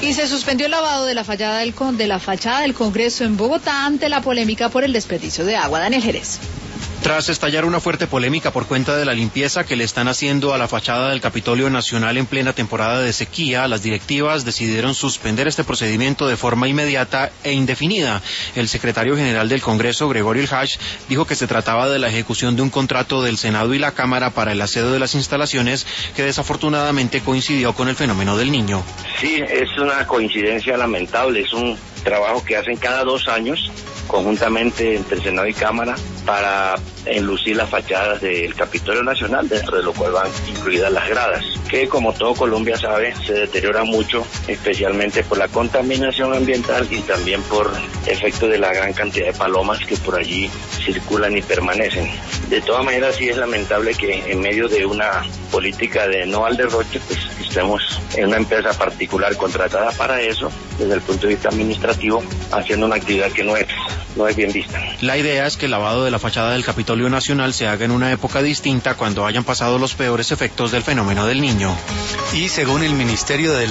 Y se suspendió el lavado de la fachada del Congreso en Bogotá ante la polémica por el desperdicio de agua. Daniel Jerez. Tras estallar una fuerte polémica por cuenta de la limpieza que le están haciendo a la fachada del Capitolio Nacional en plena temporada de sequía, las directivas decidieron suspender este procedimiento de forma inmediata e indefinida. El secretario general del Congreso, Gregorio Ilhach, dijo que se trataba de la ejecución de un contrato del Senado y la Cámara para el aseo de las instalaciones que desafortunadamente coincidió con el fenómeno del Niño. Sí, es una coincidencia lamentable, es un trabajo que hacen cada 2 años conjuntamente entre Senado y Cámara para enlucir las fachadas del Capitolio Nacional, dentro de lo cual van incluidas las gradas, que como todo Colombia sabe, se deteriora mucho, especialmente por la contaminación ambiental y también por efecto de la gran cantidad de palomas que por allí circulan y permanecen. De todas maneras, sí es lamentable que en medio de una política de no al derroche, pues estemos en una empresa particular contratada para eso, desde el punto de vista administrativo, haciendo una actividad que no es bien vista. La idea es que el lavado de la fachada del Capitolio Nacional se haga en una época distinta, cuando hayan pasado los peores efectos del fenómeno del Niño. Y según el Ministerio de